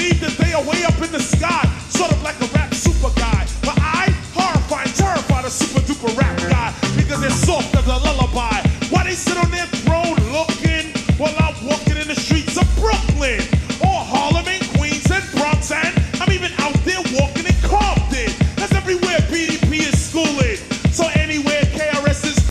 believe that they are way up in the sky, sort of like